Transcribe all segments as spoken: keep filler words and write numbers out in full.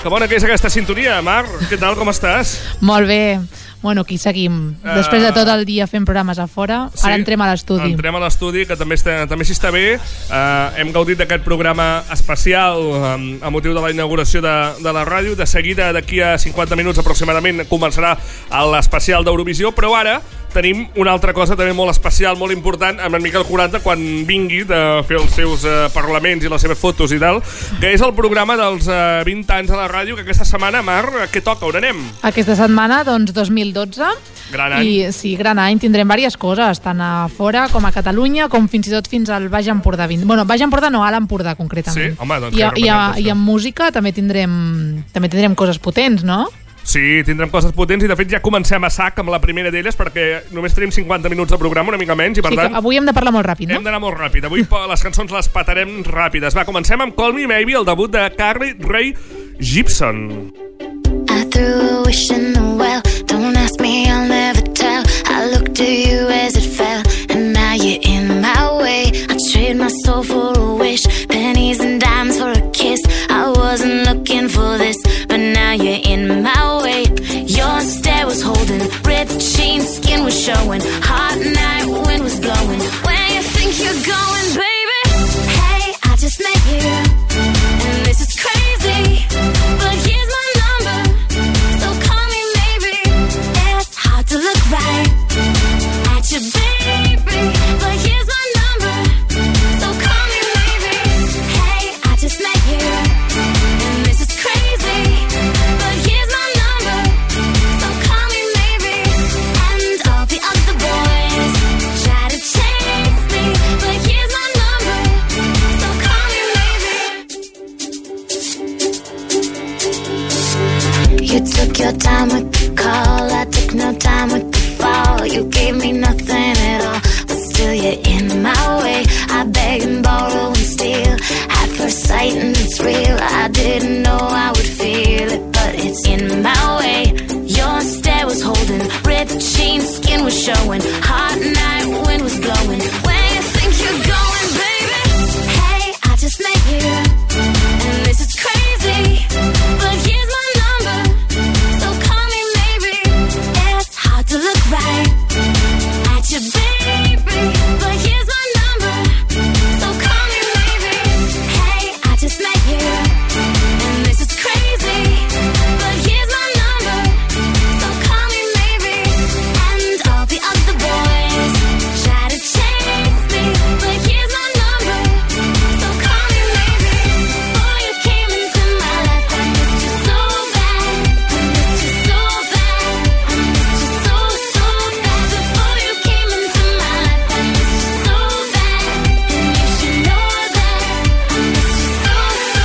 Que bona que és aquesta sintonia. Mar, què tal, com estàs? Molt bé. Bueno, aquí seguim. Després de tot el dia fent programes a fora, sí, ara entrem a l'estudi. Entrem a l'estudi, que també, està, també s'hi està bé. Uh, hem gaudit d'aquest programa especial um, a motiu de la inauguració de, de la ràdio. De seguida, d'aquí a cinquanta minuts aproximadament, començarà l'especial d'Eurovisió, però ara tenim una altra cosa també molt especial, molt important, amb en Miquel quaranta, quan vingui de fer els seus uh, parlaments i les seves fotos i tal, que és el programa dels uh, vint anys a la ràdio, que aquesta setmana, Mar, què toca? On anem? Aquesta setmana, doncs, dos mil dotze. Gran any. I, sí, gran any. Tindrem diverses coses, tant a fora com a Catalunya, com fins i tot fins al Baix Empordà vint. Bueno, Baix Empordà no, a l'Empordà, concretament. Sí, home, doncs... I, a, i, a, I en música també tindrem, també tindrem coses potents, no? Sí, tindrem coses potents i de fet ja comencem a sac amb la primera d'elles perquè només tenim cinquanta minuts de programa, una mica menys, i per sí, tant... avui hem de parlar molt ràpid, no? Hem d'anar molt ràpid. Avui les cançons les patarem ràpides. Va, comencem amb Call Me Maybe, el debut de Carly Rae Jepsen. I threw a wish in the well. Don't ask me, I'll never tell. I looked to you as it fell, and now you're in my way. I trade my soul for a wish, pennies and dimes for a kiss. I wasn't looking for this, but now you're in my way. Your stare was holding, ripped jeans, skin was showing. Hot night, wind was blowing. Where you think you're going, baby? Hey, I just met you, and this is crazy, but here's my number, so call me maybe. It's hard to look right at you, baby, but here's my number, so call me maybe. Hey, I just met you, and this is crazy, but here's my number, so call me maybe. And all the other boys try to chase me, but here's my number, so call me maybe. You took your time with the call, I took no time with the fall. You gave me nothing at all, but still you're in my way. I beg and borrow and steal at first sight, and it's real. I didn't know I would feel it, but it's in my way. Your stare was holding, ripped jeans, skin was showing. Hot night, wind was blowing. Where you think you're going, baby? Hey, I just met you, and this is crazy, but here's my number, so call me maybe. It's hard to look right at you, baby, but here's my number, so call me maybe. Hey, I just met you, and this is crazy, but here's my number, so call me maybe. And all the other boys try to chase me, but here's my number, so call me maybe. Before you came into my life, I missed you so bad, I missed you so bad, I missed you so, so bad. Before you came into my life, I missed you so bad, and you should know that I missed you so,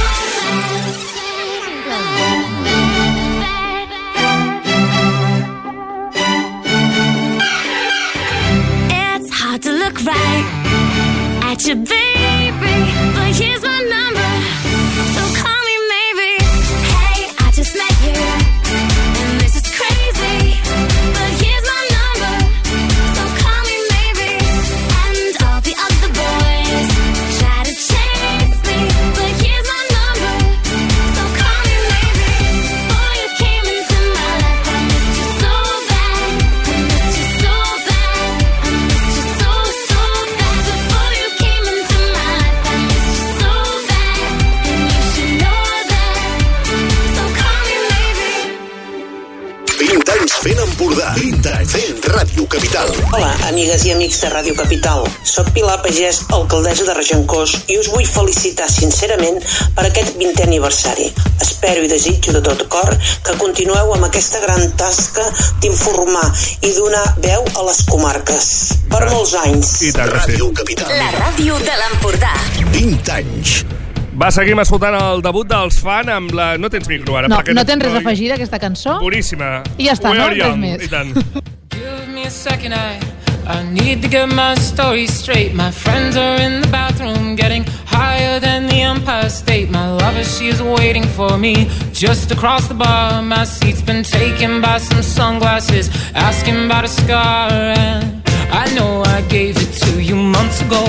so bad. It's hard to look right at you, baby, but here's my number, so call me maybe. Hey, I just met you, and this is crazy, but here's my number, so call me maybe. And all the other boys try to chase me, but here's my number, so call me maybe. Before you came into my life, I missed you so bad, I missed you so bad, I missed you so, so bad. Before you came into my life, I missed you so bad, and you should know that, so call me maybe. vint anys fent Empordà. vint anys fent Ràdio Capital. Hola, amigues i amics de Ràdio Capital. Soc Pilar Pagès, alcaldessa de Regencós, i us vull felicitar sincerament per aquest vintè aniversari. Espero i desitjo de tot cor que continueu amb aquesta gran tasca d'informar i donar veu a les comarques. Per molts anys. I tant, que sí. Ràdio Capital. La ràdio de l'Empordà. vint anys. Va, seguim escoltant el debut dels Fan amb la... No tens micro ara. No, perquè no tens res a afegir d'aquesta cançó? Boníssima. I ja està, We no? are Res young. més. I tant. Give me a second, I, I need to get my story straight. My friends are in the bathroom getting higher than the Empire State. My lover, she is waiting for me just across the bar. My seat's been taken by some sunglasses, asking about a scar. And I know I gave it to you months ago.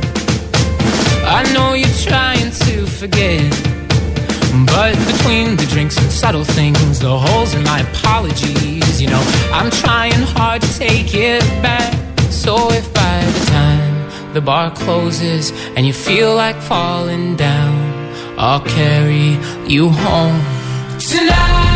I know you're trying to forget, but between the drinks and subtle things, the holes in my apologies. You know, I'm trying hard to take it back. So if by the time the bar closes and you feel like falling down, I'll carry you home tonight.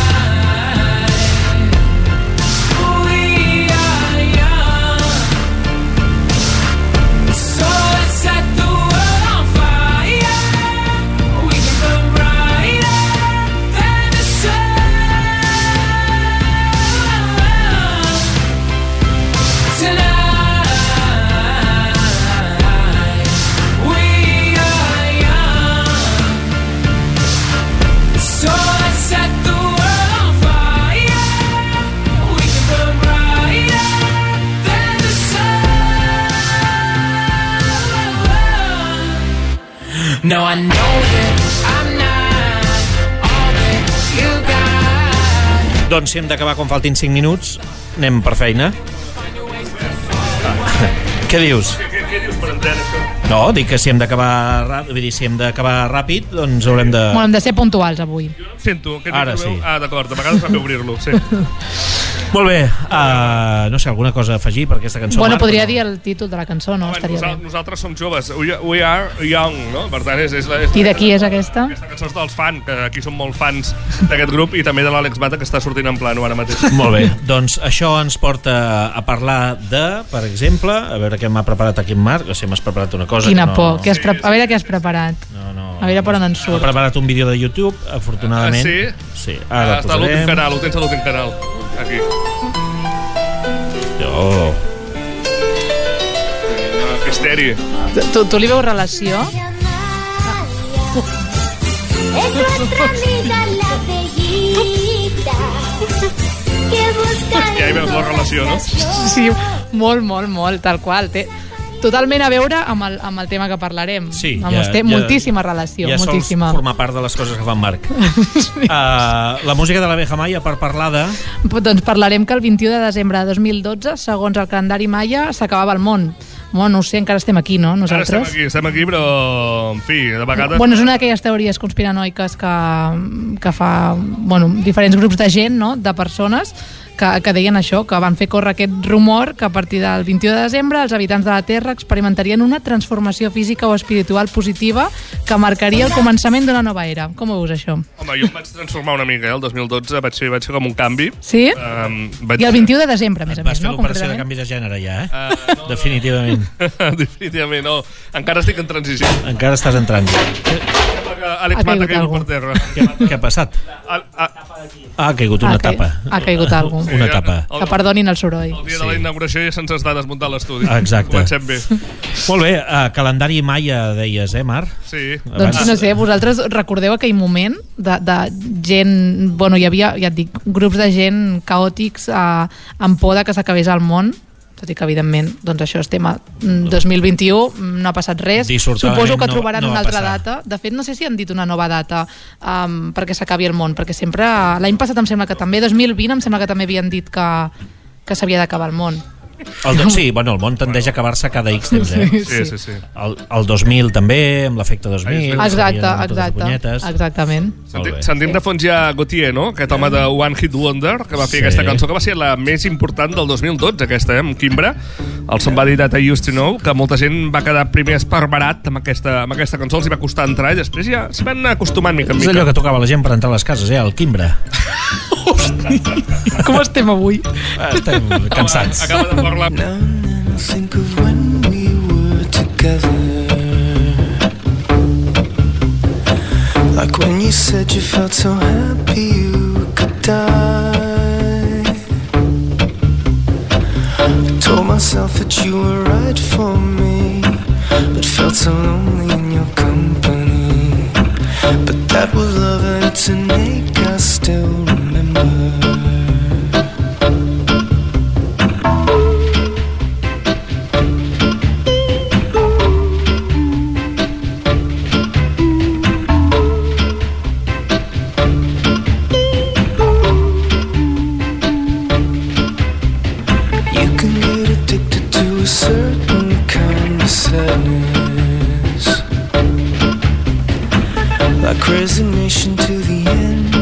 No, I know that I'm not all that you got. Doncs si hem d'acabar quan faltin cinc minuts, anem per feina. Ah. Què dius? Què, què dius per entendre això? No, dic que si hem d'acabar ràpid, vull dir, si hem d'acabar ràpid, doncs haurem de... Bueno, hem de ser puntuals avui. Jo no em sento. Què Ara dius, sí. Ah, d'acord, a vegades fa bé obrir-lo, sí. Molt bé, uh, no sé, alguna cosa a afegir per aquesta cançó? Bueno, Marc, podria no? dir el títol de la cançó, no? Home, Estaria nosal, bé. nosaltres som joves, we, we are young, no? Per tant, és, és, la, és I de qui és aquesta? Aquesta cançó és dels fans, que aquí som molt fans d'aquest grup, i també de l'Àlex Bata, que està sortint en plano ara mateix. Molt bé, doncs això ens porta a parlar de, per exemple, a veure què m'ha preparat aquí en Marc, o si m'has preparat una cosa... Quina que no... por. Què has pre... A veure què has preparat. No, no. A veure per on ens M'ha surt. preparat un vídeo de YouTube, afortunadament. Ah, sí? Sí, ara Ah, està a l'últim posarem. canal, ho tens a l'últim canal. Aquí. Oh. Misteri. Tu, tu li veus relació? Es nuestra amiga la bellita que busca. Ja hi veus la relació, no? Sí, molt, molt, molt, tal qual. Té totalment a veure amb el, amb el tema que parlarem. Sí, Vamos, ja- té ja- moltíssima relació, Ja sols moltíssima. formar part de les coses que fa en Marc. uh, la música de l'Abeja Maia per parlar de... Doncs parlarem que el vint-i-u de desembre de dos mil dotze, segons el calendari maia, s'acabava el món. Bueno, no ho sé, encara estem aquí, no? Ara Nosaltres. estem aquí, estem aquí, però, en fi, de vegades... Bueno, és una d'aquelles teories conspiranoiques que, que fa bueno, diferents grups de gent, no? De persones, que, que deien això, que van fer córrer aquest rumor que a partir del vint-i-u de desembre els habitants de la Terra experimentarien una transformació física o espiritual positiva que marcaria el començament d'una nova era. Com ho veus, això? Home, jo em vaig transformar una mica, eh? El dos mil dotze vaig fer, vaig fer com un canvi. Sí? Um, vaig... I el vint-i-u de desembre, a més Et a vas més, fer no? l'operació de Concretament. canvi de gènere ja, eh? Uh, no, Definitivament. Definitivament, no. Encara estic en transició. Encara estàs entrant. Àlex Ha Mata caigut caigut algú. per terra. Què, què ha passat? Al, a, Ah, ha caigut una Ha cai- tapa. ha caigut algú. Una Sí, tapa. el- Que perdonin el soroll. El dia Sí. de la inauguració ja se'ns està desmuntant l'estudi. Exacte. Comencem bé. Molt bé, uh, calendari maia deies, eh, Marc? Sí. Doncs no sé, vosaltres recordeu aquell moment de, de gent, bueno, hi havia, ja et dic, grups de gent caòtics eh, amb por de que s'acabés el món, tot i que evidentment doncs això estem a dos mil vint-i-u, no ha passat res. Dissortadament Suposo que no- trobaran no va una altra passar. data. De fet, no sé si han dit una nova data um, perquè s'acabi el món, perquè sempre, l'any passat em sembla que també, dos mil vint em sembla que també havien dit que, que s'havia d'acabar el món. El, do- sí, bueno, el món tendeix a acabar-se cada X temps, eh? Sí, sí, sí. El, el dos mil també, amb l'efecte dos mil. Exacte, Exacte, s'havien de totes les exacte, punyetes. exactament. Sentim, bé. sentim de fons ja Gautier, no? Aquest home de One Hit Wonder, que va fer Sí. aquesta cançó, que va ser la més important del dos mil dotze, aquesta, eh? Amb Kimbra. El son va dir That I Used to Know, que molta gent va quedar primer esparverat amb aquesta, amb aquesta cançó, els hi va costar entrar, i després ja s'hi van anar acostumant mica en És mica. allò que tocava la gent per entrar a les cases, eh? El Quimbra. Com estem avui? Estem cansats. Acaba de parlar... Think of when we were together, like when you said you felt so happy you could die. I told myself that you were right for me, but felt so lonely in your company. But that was love and it's an ache I still remember. Like resignation to the end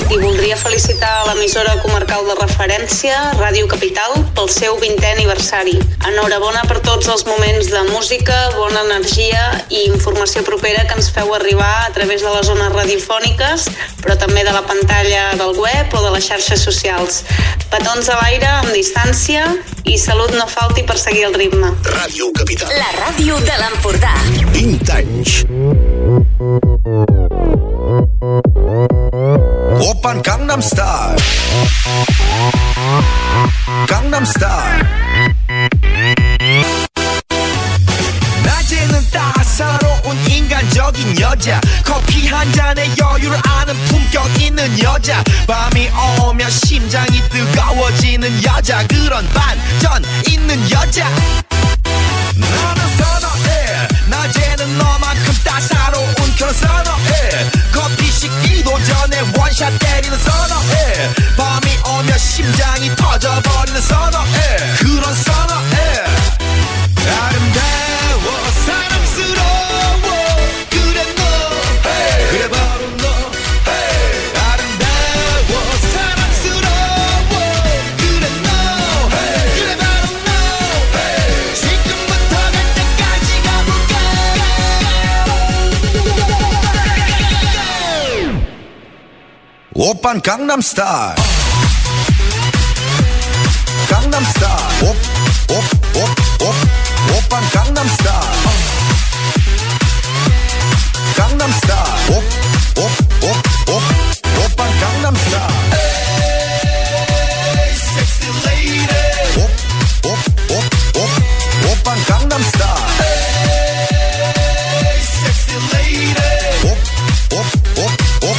i voldria felicitar l'emissora comarcal de referència, Ràdio Capital, pel seu vintè aniversari. Enhorabona per tots els moments de música, bona energia i informació propera que ens feu arribar a través de les zones radiofòniques, però també de la pantalla del web o de les xarxes socials. Petons a l'aire, amb distància, i salut no falti per seguir el ritme. Ràdio Capital. La ràdio de l'Empordà. vint anys. Oppan Gangnam Style. Gangnam Style. 낮에는 따사로운 인간적인 여자, 커피 한 잔에 여유를 아는 품격 있는 여자, 밤이 오면 심장이 뜨거워지는 여자, 그런 반전 있는 여자. 나는 선호해, 낮에는 너만큼 따사로운 그런 선호해, 커피 식기도 전에 원샷 때리는 선호해, 밤이 오면 심장이 터져버리는 선호해, 그런 선호해. 아름다워 사랑스러워 그래 너 hey. 그래 바로 너 hey. 아름다워 사랑스러워 그래 너 hey. 그래 바로 너 hey. 지금부터 갈 때까지 가볼까. 오빤 강남스타일 강남스타일 옵옵옵옵 오빤 강남스타일 강남스타일 옵옵옵옵 오빤 강남스타일 에이 섹시 레이디 옵옵옵옵 오빤 강남스타일 에이 섹시 레이디 옵옵옵옵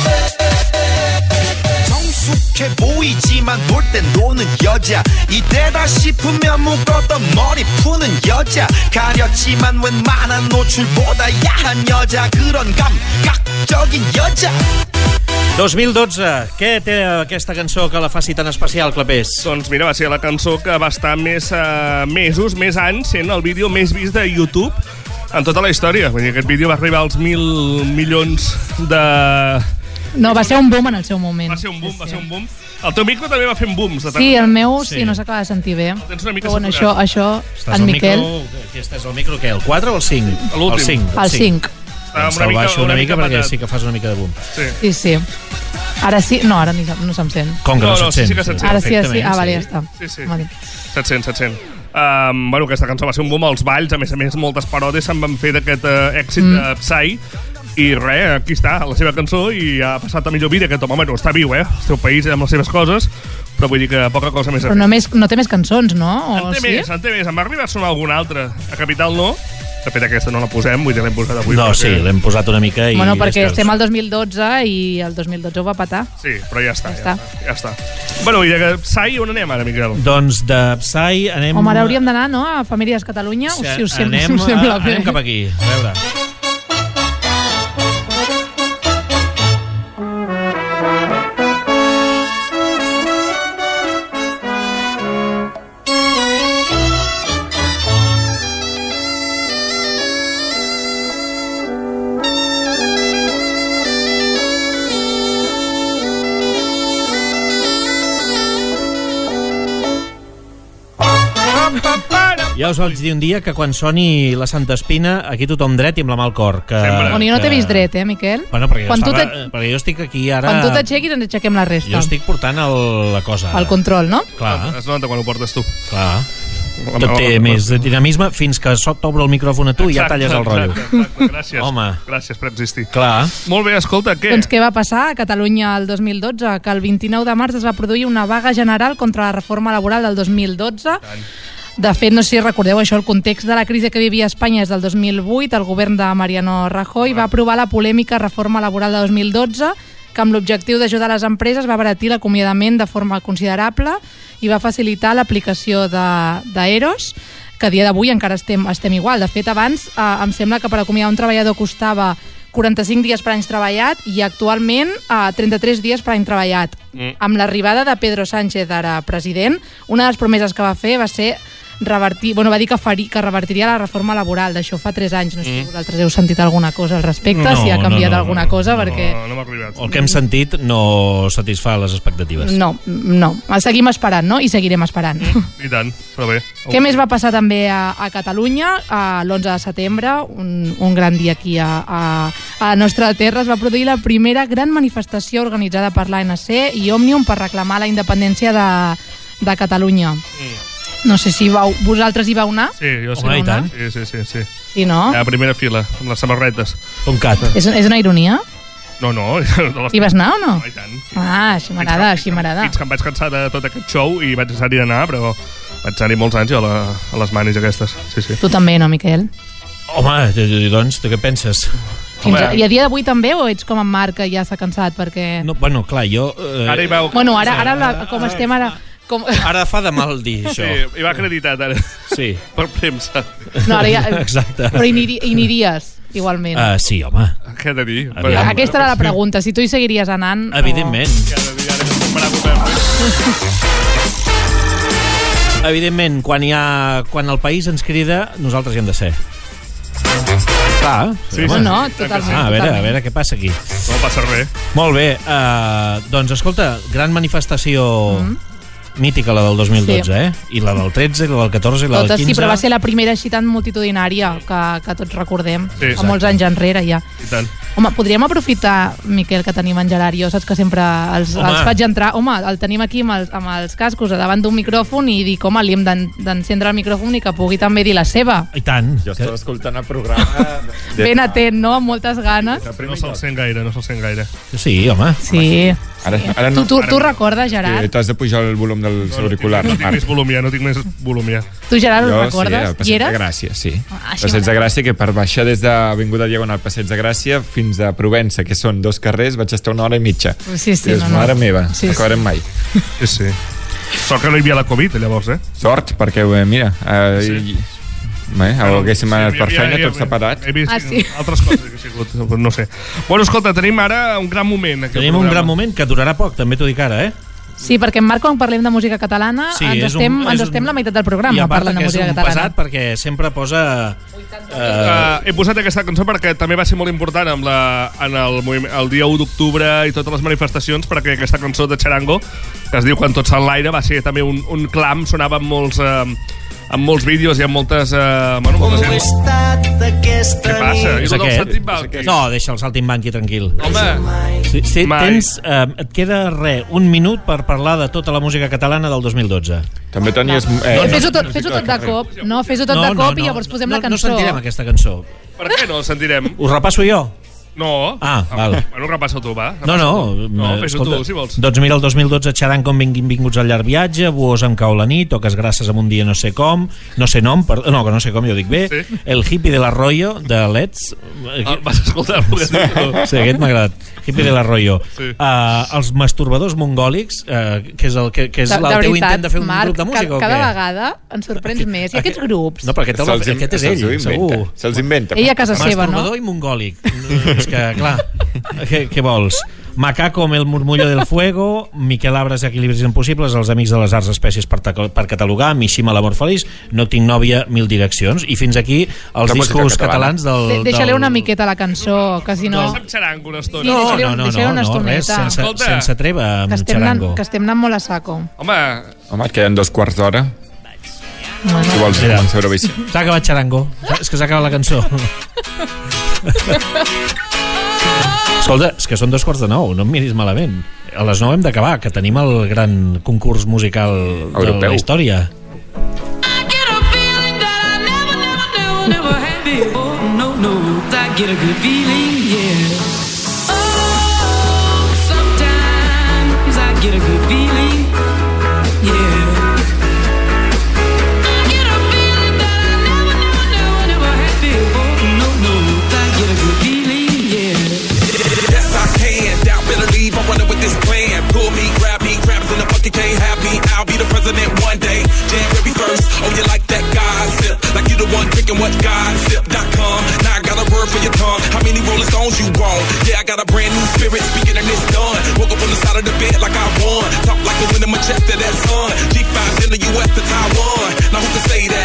정숙해 보이지만 놀 땐 노는 여자, 이때다 싶으면 묶었던 머리 푸는 여자, 가렸지만 웬만한 노출보다 야한 여자, 그런 감각적인 여자. dos mil dotze, què té aquesta cançó que la faci tan especial, Clapés? Doncs mira, va ser la cançó que va estar més uh, mesos, més anys, sent el vídeo més vist de YouTube en tota la història. Vull dir, aquest vídeo va arribar als mil milions de... No, va ser un boom en el seu moment. Va ser un boom, sí, va ser un boom. El teu micro també va fent booms. De sí, el meu sí, sí no s'acaba de sentir bé. Tens una mica però bueno, això, això estàs en Miquel... Micro, aquí estàs al micro, què? El quatre o el cinc? L'últim. El cinc. El cinc. Doncs te'l baixo una, una mica, mica perquè sí que fas una mica de boom. Sí, sí. sí. Ara sí... No, ara ni, no se'm sent. Com que no, no, no se't sí, sent? sí que se't sent. Ara sí, sí. Ah, vale, ja està. Sí, sí. Vale. Se't sent, se't sent. Um, bueno, aquesta cançó va ser un boom als balls, a més a més moltes paròdies se'n van fer d'aquest uh, èxit mm. de Psy, i res, aquí està, la seva cançó, i ha passat a millor vida aquest home. Bueno, està viu, eh? El seu país amb les seves coses, però vull dir que poca cosa més. Però no, més, no té més cançons, no? O en té sí? més, en té més. Em va arribar a sonar alguna altra. A Capital no. De fet, aquesta no la posem, vull dir, l'hem posat avui. No, perquè... sí, l'hem posat una mica i... Bueno, perquè estem al dos mil dotze i el dos mil dotze ho va patar. Sí, però ja està, ja, ja, està. està, ja està. Bueno, i de Psy on anem ara, Miquel? Doncs de Psy anem... Home, ara hauríem d'anar, no?, a Famílies Catalunya, sí, si us, sem anem, si us sembla bé. Anem cap aquí, a veure... Ja us vaig dir un dia que quan soni la Santa Espina, aquí tothom dret i amb la mà al cor. Que, bueno, jo no t'he vist dret, eh, Miquel? Bueno, perquè, quan jo estava, te... perquè jo estic aquí ara... Quan tu t'aixequis ens aixequem la resta. Jo estic portant el, la cosa. El control, no? Clar. Es nota quan ho portes tu. Clar. Tot té més dinamisme fins que t'obre el micròfon a tu i ja talles el rotllo. Exacte, exacte. Gràcies. Home. Gràcies per existir. Clar. Molt bé, escolta, què? Doncs què va passar a Catalunya el dos mil dotze? Que el vint-i-nou de març es va produir una vaga general contra la reforma laboral del dos mil dotze. Tant. De fet, no sé si recordeu això, el context de la crisi que vivia Espanya és del dos mil vuit, el govern de Mariano Rajoy va aprovar la polèmica reforma laboral de dos mil dotze, que amb l'objectiu d'ajudar les empreses va abaratir l'acomiadament de forma considerable i va facilitar l'aplicació d'EROs, que a dia d'avui encara estem, estem igual. De fet, abans eh, em sembla que per acomiadar un treballador costava quaranta-cinc dies per any treballat i actualment eh, trenta-tres dies per any treballat. Mm. Amb l'arribada de Pedro Sánchez, ara president, una de les promeses que va fer va ser revertir, bueno, va dir que, faria, que revertiria la reforma laboral, d'això fa tres anys, no sé Mm. si vosaltres heu sentit alguna cosa al respecte, No, si ha canviat no, no, alguna no, cosa, no, perquè... No, no m'ha arribat. El que hem sentit no satisfà les expectatives. No, no, seguim esperant, no? I seguirem esperant. I tant, però bé. Què més va passar també a, a Catalunya? A l'onze de setembre, un, un gran dia aquí a, a, a la nostra terra, es va produir la primera gran manifestació organitzada per l'A N C i Òmnium per reclamar la independència de, de Catalunya. Mm. No sé si vau, vosaltres hi vau anar? Sí, jo sí. Home, i tant. Sí, sí, sí, sí. Sí, no? A la primera fila, amb les samarretes. Un cat. És, és una ironia? No, no. Hi vas anar o no? No, i tant. Ah, així m'agrada, així m'agrada. Fins que em vaig cansar de tot aquest show i vaig deixar-hi d'anar, però vaig anar-hi molts anys a, la, a les manis aquestes. Sí, sí. Tu també, no, Miquel? Home, doncs, tu què penses? Fins a, I a dia d'avui també, o ets com en Marc, que ja s'ha cansat? Perquè... No, bueno, clar, jo... Eh, Ara hi veu... Bueno, ara, ara la, com estem ara... Com... Ara fa de mal dir això. Sí, hi va acreditat ara. Sí. Per premsa. No, ara ja... Exacte. Però hi, aniri, hi aniries, igualment. Uh, sí, home. Què he de dir? Aviam. Aquesta era la pregunta, si tu hi seguiries anant... Evidentment. O... Què he de dir ara que comparar govern? Evidentment, quan, hi ha, quan el país ens crida, nosaltres hi hem de ser. Clar. Sí, No, sí. no, totalment. Ah, a veure, a totalment. veure què passa aquí. No passa res. Molt bé, uh, doncs escolta, gran manifestació Mm. mítica, la del dos mil dotze, Sí. eh? I la del tretze, i la del catorze, i la Totes del quinze. sí, però va ser la primera així tan multitudinària que, que tots recordem, Sí, fa molts anys enrere ja. I tant. Home, podríem aprofitar, Miquel, que tenim en Gerard i jo, saps que sempre els, Home. els faig entrar. Home, el tenim aquí amb els, amb els cascos a davant d'un micròfon i dic, home, li hem d'en- d'encendre el micròfon i que pugui també dir la seva. I tant. Jo estava escoltant el programa... de Ben fa- atent, no? Amb moltes ganes. No se'l sent gaire, no se'l sent gaire. Sí, home. Sí. Ara, ara Tu, no... tu, tu recordes, Gerard? Sí, t'has de pujar el volum dels auriculars, No tinc Marc. més volúmia, no tinc més volúmia. Tu, Gerard, ho Jo recordes? sí, al Hi Passeig de eres? Gràcia, sí. Ah, així Passeig de m'agrada. Gràcia, que per baixar des de Avinguda Diagonal Passeig de Gràcia fins a Provença, que són dos carrers, vaig estar una hora i mitja. Sí, sí, Dius, no, no. mare meva, Sí, no acabarem mai. Sí, sí. Sort que no hi havia la Covid, llavors, eh? Sort, perquè, eh, mira, eh, Sí. bé, haguéssim anat hi per havia- feina hi havia- tots separats. He vist Ah, sí? altres coses que he sigut, no sé. Bueno, escolta, tenim ara un gran moment. Aquí al Tenim un programa. gran moment que durarà poc, també t'ho dic ara, eh? Sí, perquè en Marc, quan parlem de música catalana, Sí, ens és un- estem, és ens un- estem la meitat del I programa a part parlant de que és música un catalana. pesat perquè sempre posa... Eh, Uh, he posat aquesta cançó perquè també va ser molt important amb la, en el, moviment, el dia u d'octubre i totes les manifestacions, perquè aquesta cançó de Charango, que es diu Quan tot s'enlaire, va ser també un, un clam, sonava amb molts, uh, amb molts vídeos i amb moltes... Uh, bueno, molta gent. Què passa? I és tot el aquest? saltimbanqui. No, deixa el saltimbanqui tranquil. Home, Sí, sí, Mai. tens, eh, et queda res, un minut per parlar de tota la música catalana del dos mil dotze. També tenies... No, Eh, fes-ho tot, fes tot de cop, no, fes-ho tot de cop i llavors posem no, la cançó. No sentirem aquesta cançó. per què no el sentirem? Us repasso jo? No. Ah, val. Bueno, repassa tu, va. No, repassa no. tu. No, eh, fes-ho tu, si vols. Doncs mira, el dos mil dotze xerant com benvinguts al llarg viatge, Buós em cau la nit, Toques grasses amb un dia no sé com, no sé nom, per, no, que no sé com, jo dic bé, Sí. El hippie de l'arroyo, de Let's... Ah, vas escoltar el que has dit tu. Sí, aquest m'ha agradat. Hippie de l'arroyo. Sí. Uh, els masturbadors mongòlics, uh, que és el, que, que és De, el de teu veritat, intent de fer un Marc, grup de música ca- o què? cada vegada ens sorprens més. I aquests grups? No, perquè aquest, se'ls el, in- aquest és se'ls ho ell, inventa, segur. Se'ls inventa. Ell a casa seva, no? Masturbador i mongòlic. No, és que, clar, què, què vols? Macaco amb el murmullo del fuego, Miquel Abres, Equilibris impossibles, Els amics de les arts espècies per, per catalogar, Mishima, l'amor feliç, No tinc nòvia, Mil direccions. I fins aquí els La música discos catalana. catalans del... De, Deixa-li del... una miqueta la cançó, que si no... No. Amb xarango una estona. Sí, No, deixa-li- no, no, deixa-li no, una no, res, estoneta. sense, Escolta. sense treva Que amb estem, anant, xarango. que estem anant molt a saco. Home, Home, et queden dos quarts d'hora. Bueno, Si vols Mira. començar a Eurovisió. S'ha acabat xarango. És que s'ha acabat la cançó. Escolta, és que són dos quarts de nou, no em miris malament. A les nou hem d'acabar, que tenim el gran concurs musical de Europeu. la història. Never had before, no, no, I get a good feeling, yeah. Oh, sometimes I get a good feeling, yeah. I get a feeling that I never, never, never, never had before, no, no, I get a good feeling, yeah. Yes, I can. Doubt, better leave. I'm running with this plan. Pull me, grab me, crabs in the bucket can't have me. I'll be the president one day. January first. Oh, you like that gossip? Like you the one drinking what gossip dot com. Now I got a word for your tongue. How many Rolling Stones you want? Yeah, I got a brand new spirit speaking and it's done. Woke up on the side of the bed like I won. Talk like a wind in my chest to that sun. G five in the U S to Taiwan. Now who can say that?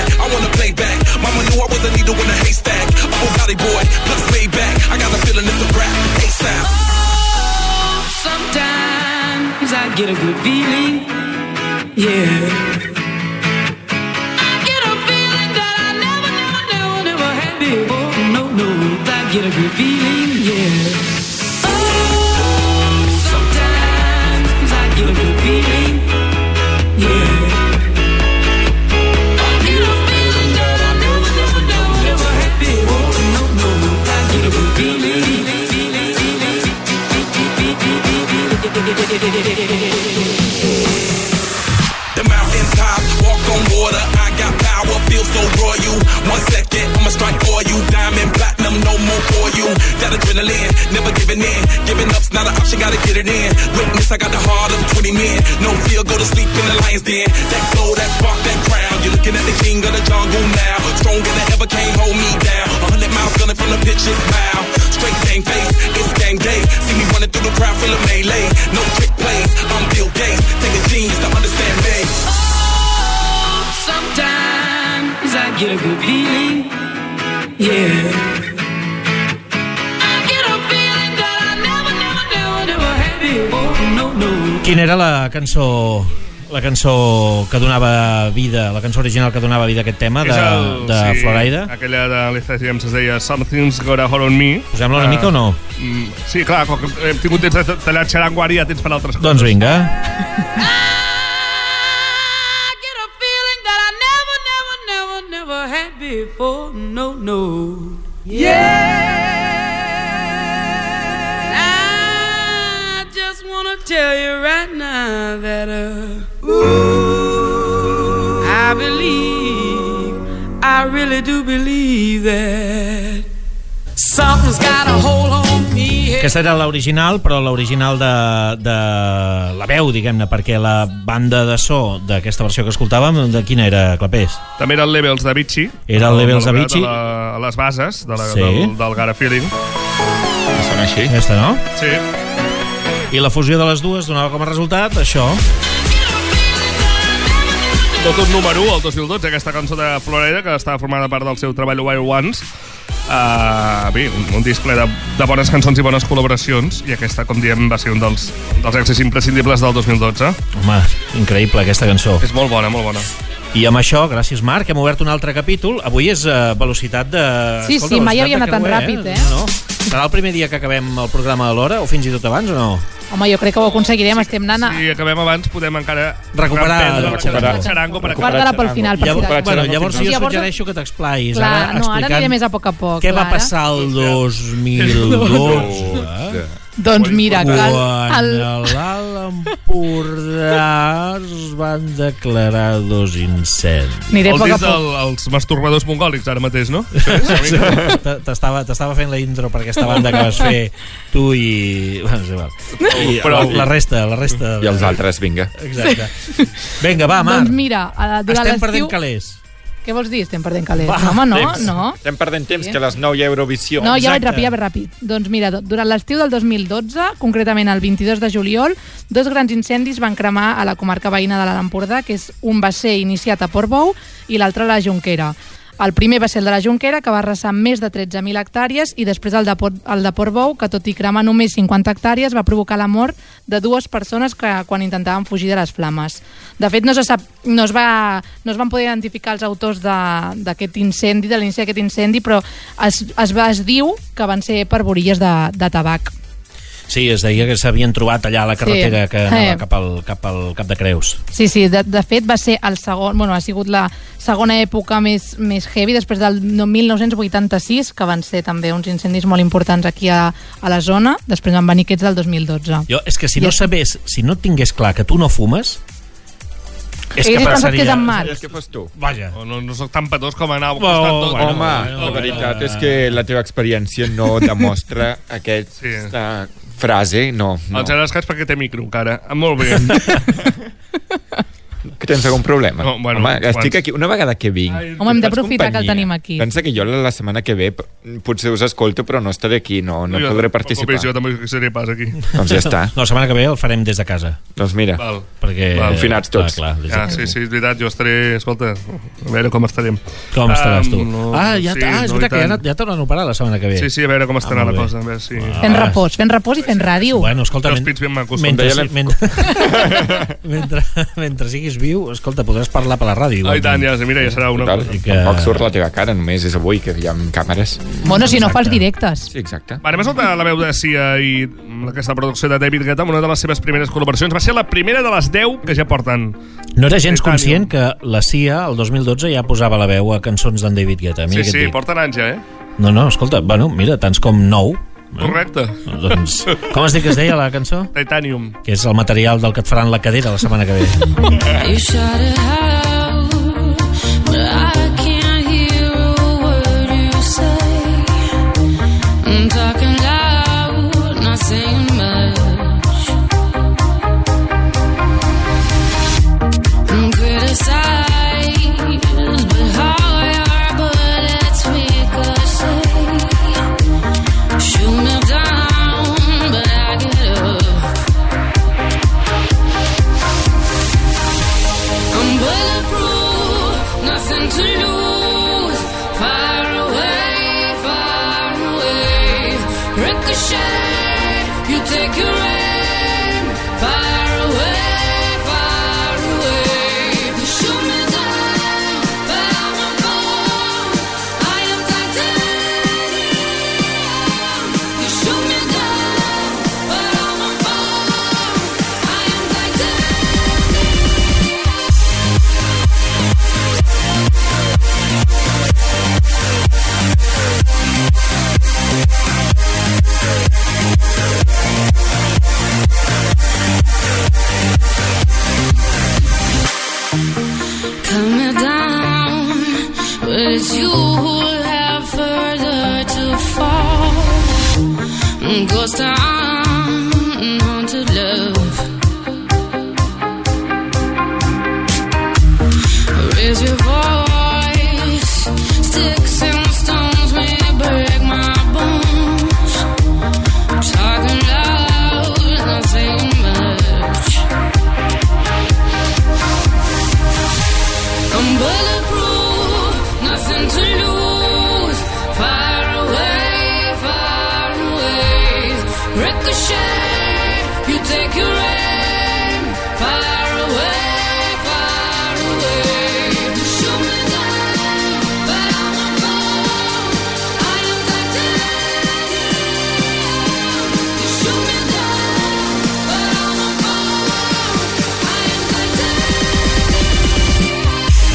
a good feeling, yeah. I get a feeling that I never, never, never, never had before. No, no, I get a good feeling, yeah. Oh, sometimes I get a good feeling, yeah. I get a feeling that I never, never, never, never had before. No, no, I get a good feeling. The mountain top, walk on water. I got power, feel so royal. One second, I'ma strike for you. Diamond, platinum, no more for you. That adrenaline, never giving in. Giving up's not an option, gotta get it in. Witness, I got the heart of twenty men. No fear, go to sleep in the lion's den. That glow, that spark, that crown. You're looking at the king of the jungle now. Stronger than ever, can't hold me down. A hundred miles gunning from the pitch's mouth. Straight game face, it's game day. See me running through the crowd, full of melee. No trick plays, I'm Bill Gates. Take a genius to understand me. Oh, sometimes I get a good feeling, yeah. I get a feeling that I never, never, never, never had before. No, no. Quina era la cançó la cançó que donava vida, la cançó original que donava vida a aquest tema de, el, de sí, Florida? Aquella de l'Ethel James es deia Something's Got a Hold on Me. Posem-la una uh, mica o no? Mm, sí, clar, com que hem tingut temps de tallar xarango, ara ja tens per altres coses. Doncs vinga. Had before, no, no. Yeah. I just wanna tell you right now that uh, ooh, I believe, I really do believe that something's got a hold on me. Aquesta era l'original, però l'original de, de la veu, diguem-ne, perquè la banda de so d'aquesta versió que escoltàvem, de quina era, Clapés? També era el Levels d'Avicii. Era el Levels d'Avicii. De la, les bases de la, sí. del, del Got a Feeling. Sona així. Aquesta, no? Sí. I la fusió de les dues donava com a resultat això. Tot un número u, el dos mil dotze, aquesta cançó de Florida, que estava formada part del seu treball Wild Ones. Uh, bé, un, un disc ple de, de bones cançons i bones col·laboracions, i aquesta, com diem, va ser un dels, dels èxits imprescindibles del dos mil dotze. Home, increïble aquesta cançó. És molt bona, molt bona. I amb això, gràcies Marc, hem obert un altre capítol. Avui és uh, velocitat de... Sí, Escolta, sí, mai havia anat tan creuer, ràpid, eh? No, no. Serà el primer dia que acabem el programa a l'hora, o fins i tot abans, o no? Home, jo crec que ho aconseguirem, sí, estem anant a... Si acabem abans, podem encara recuperar recuperar el xarango per acabar. Guarda-la pel final, per llavors, final. Bueno, llavors jo llavors... suggereixo que t'explais. Clar, ara, no, ara aniré més a poc a poc. Què clar, va passar el dos mil dotze? Doncs mira, que el... Quan a l'Alt Empordà es van declarar dos incendis. Aniré el poc a disc poc. del, els masturbadors mongòlics, ara mateix, no? T'estava t'estava fent la intro per aquesta banda que vas fer tu i... Bueno, és igual. I Però, la resta, la resta... I els altres, vinga. Exacte. Vinga, va, Marc. Doncs mira, durant estem l'estiu... perdent calés. Què vols dir? Estem perdent calés. No, home, no, temps. no. Estem perdent temps, Sí. que a les nou hi ha Eurovisió. No, ja vaig Exacte. ràpid, ja vaig ràpid. Doncs mira, durant l'estiu del dos mil dotze, concretament el vint-i-dos de juliol, dos grans incendis van cremar a la comarca veïna de l'Alt Empordà, que és un va ser iniciat a Portbou i l'altre a la Jonquera. El primer va ser el de la Jonquera, que va arrasar més de tretze mil hectàrees, i després el de, Port, el de Portbou, que tot i cremar només cinquanta hectàrees, va provocar la mort de dues persones que quan intentaven fugir de les flames. De fet, no, se sap, no, es, va, no es van poder identificar els autors d'aquest incendi, de l'inici d'aquest incendi, però es, es, va, es diu que van ser per borilles de, de tabac. Sí, es deia que s'havien trobat allà a la carretera, sí, que anava eh. cap al, cap al Cap de Creus. Sí, sí, de, de fet va ser el segon, bueno, ha sigut la segona època més, més heavy, després del mil nou-cents vuitanta-sis, que van ser també uns incendis molt importants aquí a, a la zona, després van venir aquests del dos mil dotze. Jo, és que si I no és... sabés, si no tingués clar que tu no fumes, és que passaria... que és en Marc. És que fos tu. Vaja. No, no soc tan petós com anar al Oh, costat tot. bueno, Home, bueno, la veritat bueno. és que la teva experiència no demostra aquesta frase, no. no. Els han escats perquè té micro, encara. Molt bé. Que tens algun problema? No, bueno, Home, estic quants? aquí, una vegada que vinc... Home, hem d'aprofitar que el tenim aquí. Pensa que jo la, la setmana que ve potser us escolto, però no estaré aquí, no, no jo, podré participar. Jo també seré pas aquí. Doncs ja està. No, la setmana que ve el farem des de casa. Doncs mira, Val. Perquè... Val. Confinats tots. Clar, clar, Ah, sí, sí, és veritat, jo estaré... Escolta, a veure com estarem. Com estaràs tu? Um, no, ah, ja, sí, ah, és no, veritat que ja, tant. ja tornen a operar la setmana que ve. Sí, sí, a veure com estarà Ah, la molt bé. cosa. A veure si... Ah. Fent repòs, fent repòs i fent ràdio. Bueno, escolta, Els men- pits ben macos. mentre, deia la- mentre, mentre, mentre siguis viu, escolta, podràs parlar per la ràdio. Ai, tant, ja, mira, ja serà una Total, cosa. que- tampoc surt la teva cara, només és avui que hi ha càmeres. Bueno, si no fas directes. Sí, exacte. Va, anem a escoltar la veu de Sia i aquesta producció de David Guetta amb una de les seves primeres col·laboracions. Va ser la primera de les deu que ja porten. No era gens Titanium. conscient que la Cia, el dos mil dotze, ja posava la veu a cançons d'en David Guetta. Mira Sí, què et sí, dic. porten anys ja, eh? No, no, escolta, bueno, mira, tants com nou. Correcte. Doncs, com es diu que es deia la cançó? Titanium. Que és el material del que et faran la cadera la setmana que ve. You shout it out, but I can't hear a word you say. I'm talking loud, not saying much. I'm criticized, but how your bullets ricochet. Shoot me down, but I get up. I'm bulletproof, nothing to lose. Far away, far away. Ricochet, you take your aim. Far away, far away. You shoot me down, but I won't fall. I am titanium. You shoot me down, but I won't fall. I am titanium. Cut me down, but it's you who have further to fall. Ghost town, haunted love. Raise your voice, sticks and stones may break my bones. Talking loud, not saying much. I'm bulletproof, nothing to lose. Far away, far away. Ricochet, you take your aim. Far away, far away. You shoot me down, but I won't fall. I am titanium. You shoot me down, but I won't fall. I am titanium.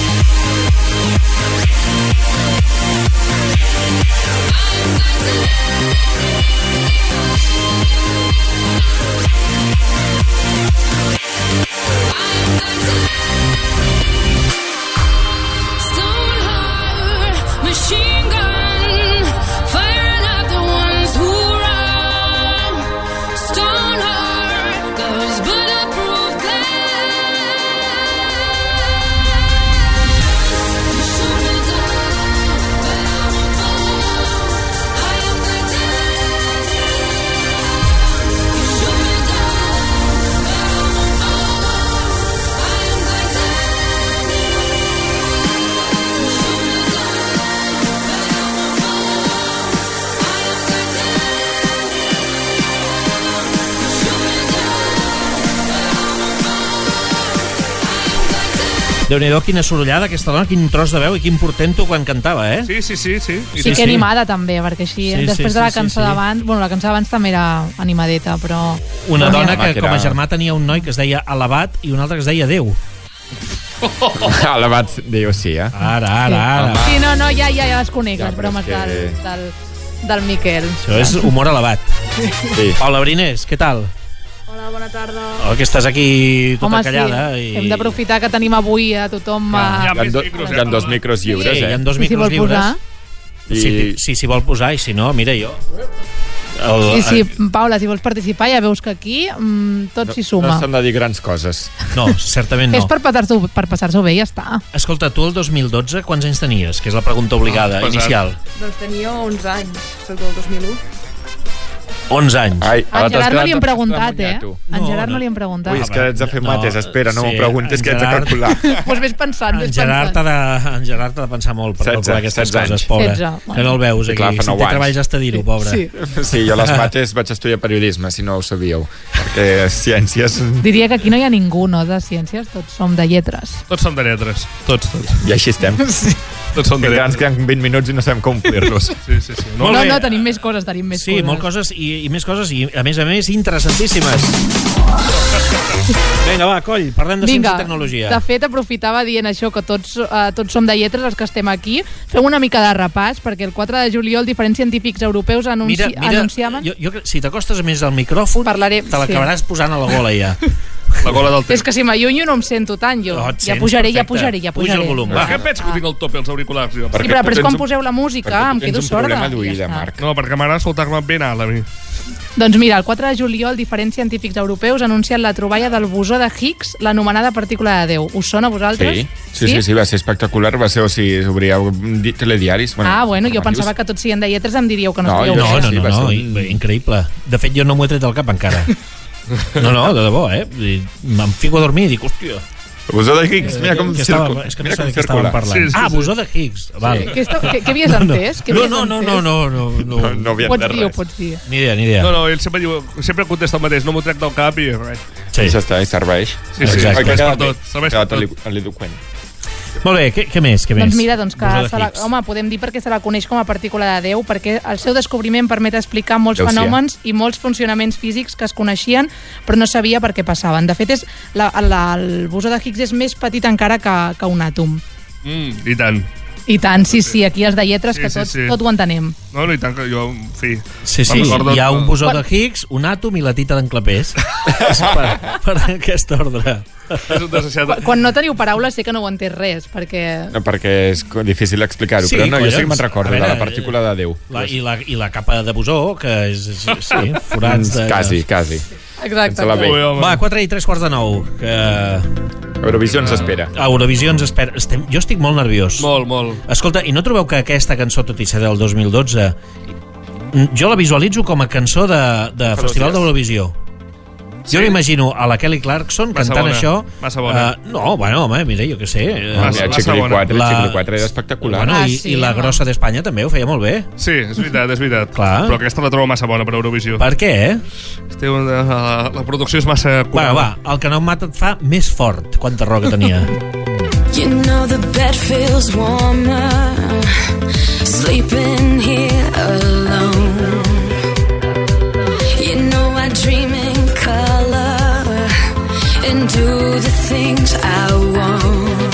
Stone heart, machine gun, firing at the ones who run. Stone heart, those bulletproof glass. You shoot me down, but I won't fall. I am titanium. You shoot me down, but I won't fall. I am Déu-n'hi-do, quina sorollada aquesta dona, quin tros de veu i quin portento quan cantava, eh? Sí, sí, sí. sí. Sí, sí, que animada també, perquè així, Sí, sí, després sí, de la sí, cançó sí. d'abans, bueno, la cançó d'abans també era animadeta, però... Una Però dona mira, que com a germà tenia un noi que es deia Alabat i un altre que es deia Déu. Alabat, Déu, sí, eh? Ara, ara, ara. Sí, no, no, ja, ja, ja les conec, Ja, les però bromes és que- del, del, del Miquel. Això és humor elevat. Sí. Paula Brinés, què tal? Hola, bona tarda. Oh, que estàs aquí tota Home, callada. sí, I... hem d'aprofitar que tenim avui a tothom... Clar. a- Hi ha, do, hi ha dos micros lliures, Sí, hi eh? ha dos I si micros vol lliures. posar? I... Si, si, si vol posar, i si no, mira jo. El, Sí, sí, Paula, si vols participar, ja veus que aquí mm, tot s'hi No suma. s'han de dir grans coses. No, certament no. És per passar-s'ho per passar-s'ho bé i ja està. Escolta, tu el dos mil dotze quants anys tenies? Que és la pregunta obligada, Ah, pesat. inicial. Doncs tenia onze anys, soc del dos mil u. onze anys. Ai, A ara en t'has Gerard no quedat li hem tot preguntat, eh? estremunyat, tu. En No, Gerard no no. li hem preguntat. Ui, és que haig de fer No, mates, espera, no sí, m'ho preguntes, en que haig de Gerard- calcular. Pues vés pensant, En vés Gerard t'ha pensant. de, en Gerard t'ha de pensar molt per setze, calcular aquestes setze coses, anys. pobre. setze, Que no el veus Sí, aquí. clar, fa Si nou té anys. treballs has de dir-ho, pobre. Sí. Sí, jo a les mates vaig estudiar periodisme, si no ho sabíeu, perquè ciències... Diria que aquí no hi ha ningú, no, de ciències, tots som de lletres. Tots som de lletres. Tots, tots. I així estem. Sí. Tots som de Encara ens lletres. queden vint minuts i no sabem com omplir-los. Sí, sí, sí. No, Molt bé. no, tenim més coses, tenim més Sí, coses. molt coses i, i més coses i, a més a més, interessantíssimes. Vinga, va, Coll, parlem de ciència i tecnologia. De fet, aprofitava dient això, que tots, eh, tots som de lletres els que estem aquí. Fem una mica de repàs, perquè el quatre de juliol diferents científics europeus anunci Mira, mira, anunciaven... jo, jo, si t'acostes més al micròfon, Parlaré, te l'acabaràs posant a la gola ja. La gola del És temps. que si m'allunyo no em sento tant, jo. Oh, et ja sents, pujaré, ja perfecte. pujaré, ja Puja pujaré. el volum, Va, va. què penses que ho tinc al tope, els auriculars? Jo? Sí, Perquè però tu després tens quan un- poseu la música perquè tu em tens quedo un sorda. problema i ja d'oïda, està. Marc. No, perquè m'agrada escoltar-me ben alt, a mi. Doncs mira, el quatre de juliol diferents científics europeus anuncien la troballa del bosó de Higgs, l'anomenada partícula de Déu. Us sona a vosaltres? Sí, sí, sí, sí, va ser espectacular, va ser, o sigui, obríeu di- telediaris. Bueno, Ah, bueno, jo informatius. pensava que tots siguin de lletres, em diríeu que no, No, estigueu jo No, bé. no, sí, no, va no, ser i- un- increïble. De fet, jo no m'ho he tret del cap encara. No, no, de debò, eh? I Em fico a dormir i dic, hòstia... El bosó de Higgs, mira com que estava, circula. és que no Mira sé com de què estàvem circula. parlant. Sí, sí, ah, sí. bosó de Higgs. Val. Què, esto, què, què havies entès? Què No, havies no, no, entès? no, no, no, no. No, no havia Pots entès dir, ho res. pots dir. Ni idea, ni idea. No, no, ell sempre diu, sempre contesta el mateix, no m'ho trec del cap i res. Sí. I ja està, i serveix. Sí, sí, Exacte. Oi, que ha serveix per quedat bé? tot, serveix Ha per quedat tot. eloqüent. Molt bé, què, què més? Què més? Doncs mira, doncs que Bosó de se la, Higgs. home, podem dir perquè se la coneix com a partícula de Déu, perquè el seu descobriment permet explicar molts Deu ser. fenòmens i molts funcionaments físics que es coneixien però no sabia per què passaven. De fet, és la, la, el bosó de Higgs és més petit encara que, que un àtom. Mm, I tant. I tant, sí, sí, aquí els de lletres Sí, que sí, tots, sí. tot ho entenem. No, no, i tant que jo, en fi... Sí, sí, me'n recordo hi ha que- un bosó de Higgs, un àtom i la tita d'en Clapés. per, per aquest ordre. És un desgraciat. Quan, quan no teniu paraules sé que no ho entès res, perquè... No, perquè és co- difícil explicar-ho, Sí, però no, jo sí que collons. me'n recordo, A veure, de la partícula de Déu. La, i, la, I la capa de bosó, que és, és sí, forats de... Quasi, quasi. Exacte. Sense la B. Ui, home. Va, quatre i tres quarts de nou. Que... Eurovisió ens espera. A Eurovisió ens espera. Estem... Jo estic molt nerviós. Molt, molt. Escolta, i no trobeu que aquesta cançó, tot i ser del dos mil dotze, jo la visualitzo com a cançó de, de Festival d'Eurovisió. Jo m'imagino a la Kelly Clarkson Massa cantant bona, això. massa bona. Uh, no, bueno, home, mira, jo què sé. eh, Massa- Mira, massa Chiquili bona. quatre, La- Chiquili quatre era espectacular. Bueno, Ah, i, sí, i la home. grossa d'Espanya també ho feia molt bé. Sí, és veritat, és veritat. Clar. Però aquesta la trobo massa bona per Eurovisió. Per què, eh? Té una, la, la producció és massa... Va, va, el que no em mata et fa més fort. Quanta raó que tenia. You know the bed feels warmer sleeping here alone. You know I dream in color and do the things I want.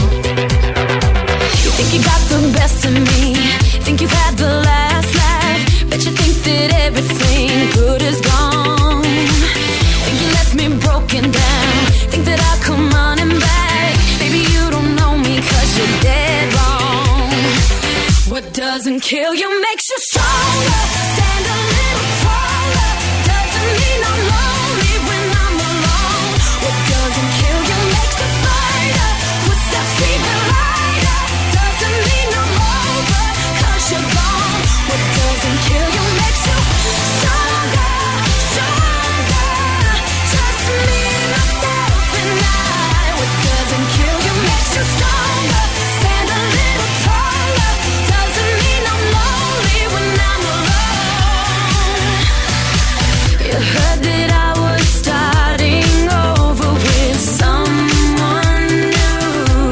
You think you got the best of me, think you've had the last laugh, bet you think that everything good is gone. Think you left me broken down, think that I'll come running back. Maybe you don't know me 'cause you're dead wrong. What doesn't kill you makes you stronger. Stand a little taller. Doesn't mean I'm lonely when I'm alone. What doesn't kill you makes a fighter. Footsteps even lighter. Doesn't mean I'm over 'cause you're gone. What doesn't kill you makes you stronger, stronger. Just me, myself, and I. What doesn't kill you makes you stronger. Stand a little taller. Doesn't mean I'm lonely when I'm alone. You heard that I was starting over with someone new.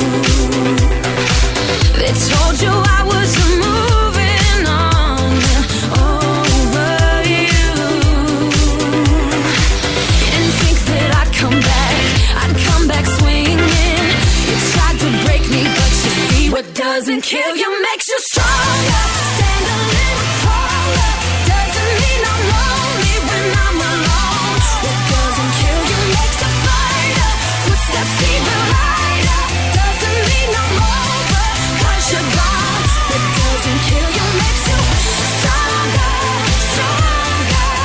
They told you I was moving on over you. You didn't think that I'd come back, I'd come back swinging. You tried to break me, but you see what doesn't kill you makes you stronger. Stand a little taller. Doesn't mean I'm lonely when I'm alone. What doesn't kill you makes a fighter. Footsteps even lighter. Doesn't mean I'm over 'cause you're gone. What doesn't kill you makes you stronger, stronger.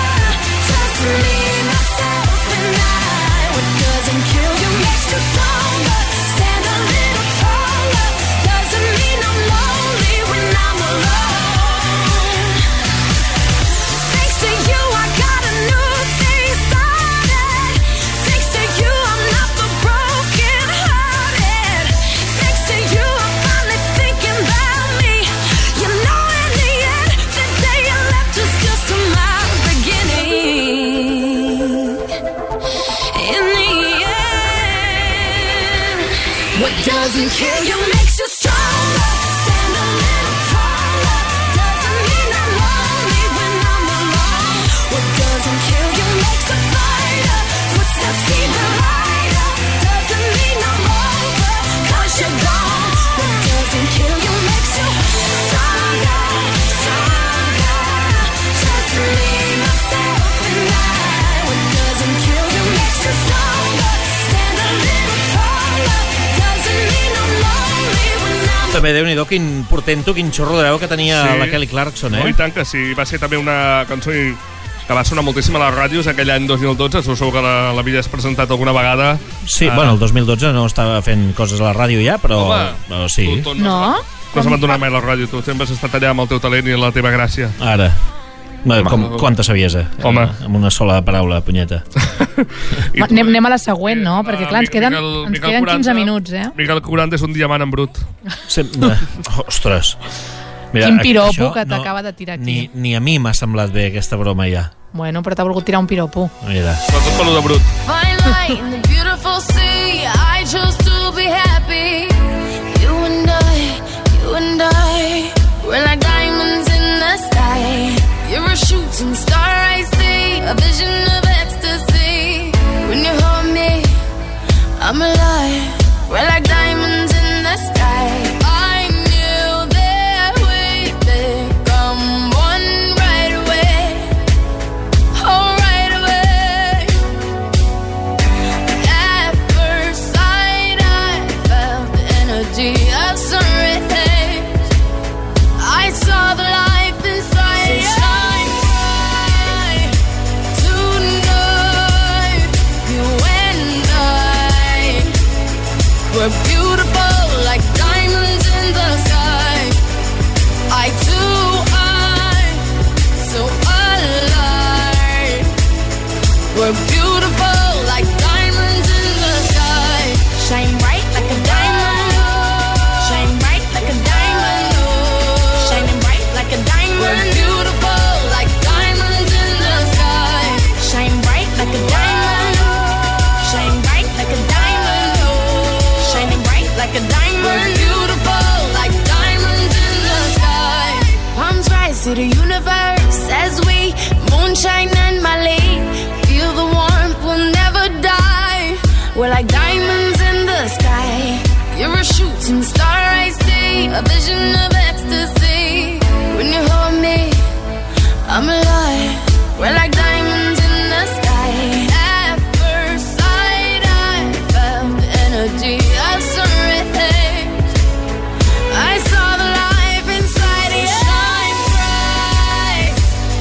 doesn't kill you makes you stronger. Stand a little taller. Doesn't mean I'm lonely when I'm alone. What doesn't kill you makes a fighter. Footsteps keep me lighter. Doesn't mean I'm over, 'cause you're gone. What doesn't kill you makes you stronger, stronger. Just me, myself, and I. What doesn't kill you makes you stronger. Stand a little taller. Doesn't mean I'm lonely when I'm També, Déu-n'hi-do, quin portento, quin xorro de veu que tenia Sí. la Kelly Clarkson, eh? No, i tant que sí. Va ser també una cançó i- que va sonar moltíssim a les ràdios aquell any dos mil dotze. Segur que la- l'havies presentat alguna vegada. Sí, Ah. bueno, el dos mil dotze no estava fent coses a la ràdio ja, però... Home, però sí. tu- tu No has abandonat mai la ràdio. Tu sempre has estat allà amb el teu talent i la teva gràcia. Ara. Bé, com, quanta saviesa. Home. Amb una sola paraula, punyeta. Ma- Anem, anem a la següent, no? Perquè, clar, ens queden, Miquel- ens Miquel queden quinze quaranta. minuts, eh? Miquel quaranta és un diamant en brut. Sem Ostres. Quin piropo això que t'acaba de tirar aquí. Ni, ni a mi m'ha semblat bé aquesta broma ja. Bueno, però t'ha volgut tirar un piropo. Mira. Però tot per lo de brut. fine light in the beautiful sea. I chose to be happy. You and I, you and I, we're like diamonds in the sky. You're a shooting star, I see, a vision of ecstasy. When you hold me, I'm alive. We're like diamonds in the sky. I knew that we'd become one right away. Oh, right away. At first sight, I felt the energy of sun rays. I saw the life inside you. Shine bright tonight. You and I, we're beautiful like diamonds in the sky. I too, I, so alive. We're beautiful like diamonds in the sky. Shine bright like a diamond. Shine bright like a diamond. Shining bright like a diamond. We're beautiful like diamonds in the sky. Shine bright like a diamond. Shine bright like a diamond. Shining bright like a diamond. We're beautiful like diamonds in the sky. Palms rise to the universe as we moonshine and Mali. Feel the warmth, we'll never die. We're like diamonds in the sky. You're a shooting star, I see, a vision of ecstasy. When you hold me, I'm alive. We're like diamonds in the sky. At first sight, I felt the energy of sun rays. I saw the life inside you. Shine bright